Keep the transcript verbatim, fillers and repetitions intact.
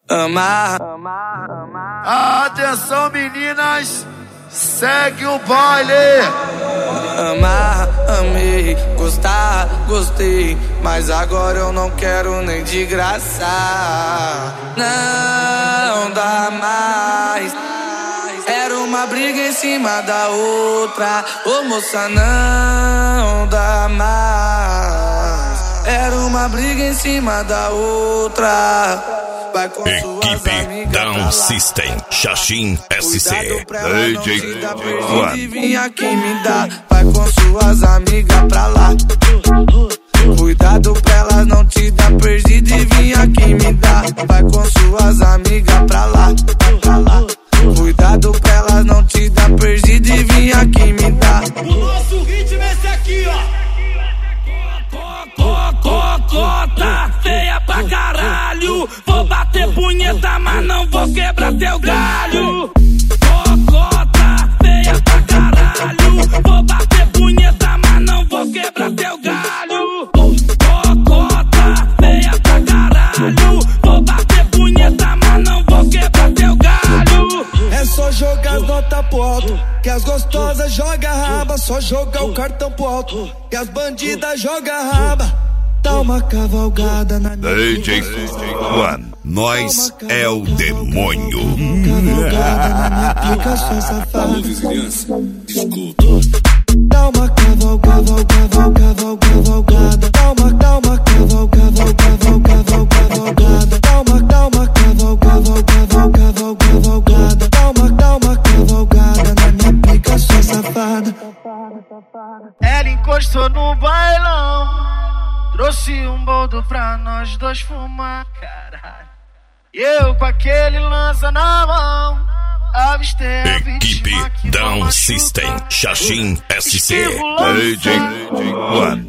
Amar. Atenção, meninas, segue o baile. Amar, amei, gostar, gostei, mas agora eu não quero nem de graça. Não dá mais. Era uma briga em cima da outra. Ô moça, não dá mais. Era uma briga em cima da outra. Vai com Equipe Down System, Xaxim S C, D J One. Vim aqui me dá, vai com suas amigas pra lá. Cuidado pra elas não te dar perdido e vim aqui me dá, vai com suas amigas pra lá, pra lá. Cuidado pra elas não te dar perdido e vim aqui me dá. O nosso ritmo é esse aqui, ó. Cocota feia pra caralho. Vou bater punheta, mas não vou quebrar teu galho. Cocota feia pra caralho. Vou bater punheta, mas não vou quebrar teu galho. Cocota feia pra caralho. Vou bater punheta, mas não vou quebrar teu galho. É só jogar as notas pro alto, que as gostosas joga raba. Só jogar o cartão pro alto, que as bandidas joga raba. Dá uma cavalgada na minha D J One, nós é o demônio. Cavalgada na minha pica, sua safada. Alô, vizinhança, escuta. Dá uma cavalgada, cavalgada, cavalgada. Dá uma, dá uma cavalgada, cavalgada, cavalgada. Dá uma, dá uma cavalgada, cavalgada, cavalgada. Dá uma, dá uma cavalgada na minha pica, sua safada. Ela encostou no bailão, trouxe um boldo pra nós dois fumar, caralho. E eu com aquele lança na mão, avistei a Equipe Down System, Xaxim S C, D J One.